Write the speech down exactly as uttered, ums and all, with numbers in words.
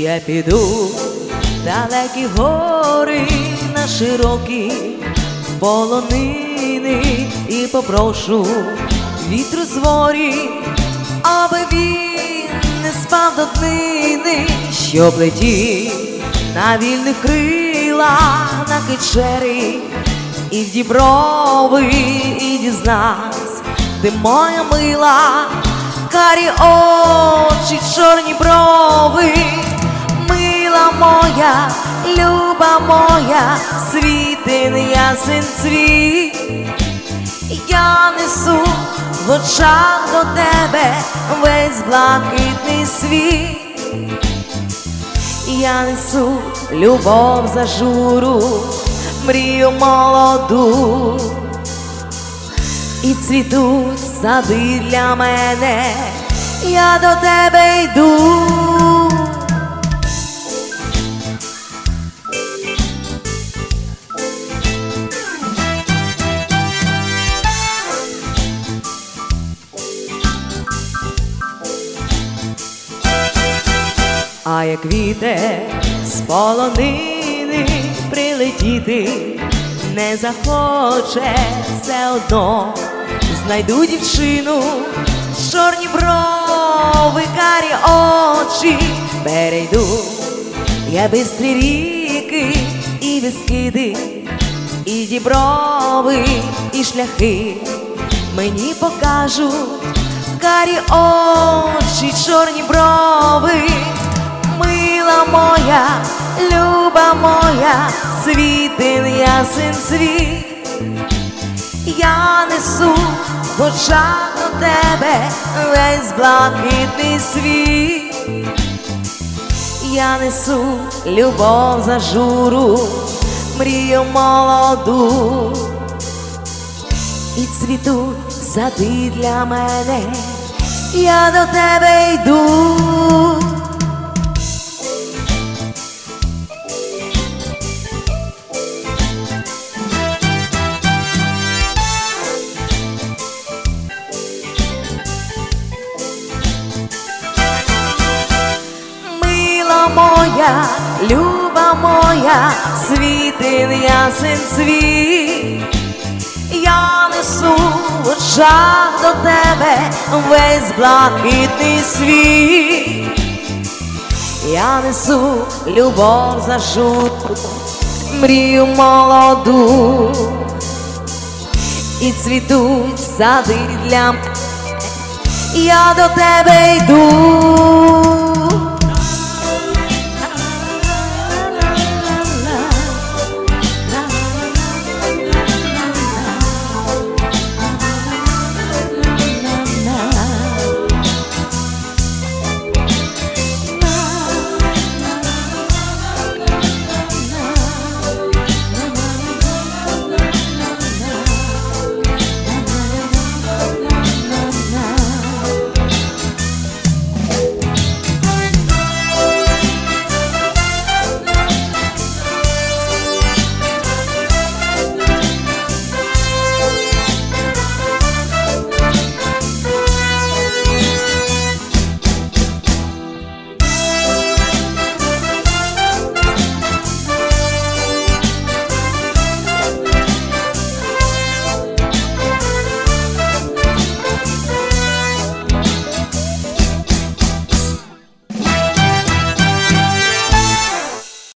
Я піду в далекі гори, на широкі полонини і попрошу вітру з морі, аби він не спав до днини, щоб летів на вільних крилах на Кичері і в Діброви, і дізнався, де моя мила, карі очі, чорні брови. Мила моя, люба моя, світин ясен цвіт. Я несу в очах до тебе весь блакитний світ. Я несу любов зажуру, мрію молоду, і цвітуть сади для мене, я до тебе йду. А як вітер з полонини прилетіти не захоче, все одно знайду дівчину, чорні брови, карі очі. Перейду я бистрі ріки і безкиди, і діброви, і шляхи. Мені покажуть карі очі, чорні брови. Мила моя, люба моя, світин ясен світ. Я несу в очах до тебе весь блакитний світ. Я несу любов зажуру, мрію молоду, і цвітуть сади для мене, я до тебе йду. Моя, люба моя, світин ясен світ. Я несу в очах до тебе весь блакитний світ. Я несу любов зажуру, мрію молоду, і цвітуть сади для мене, я до тебе йду.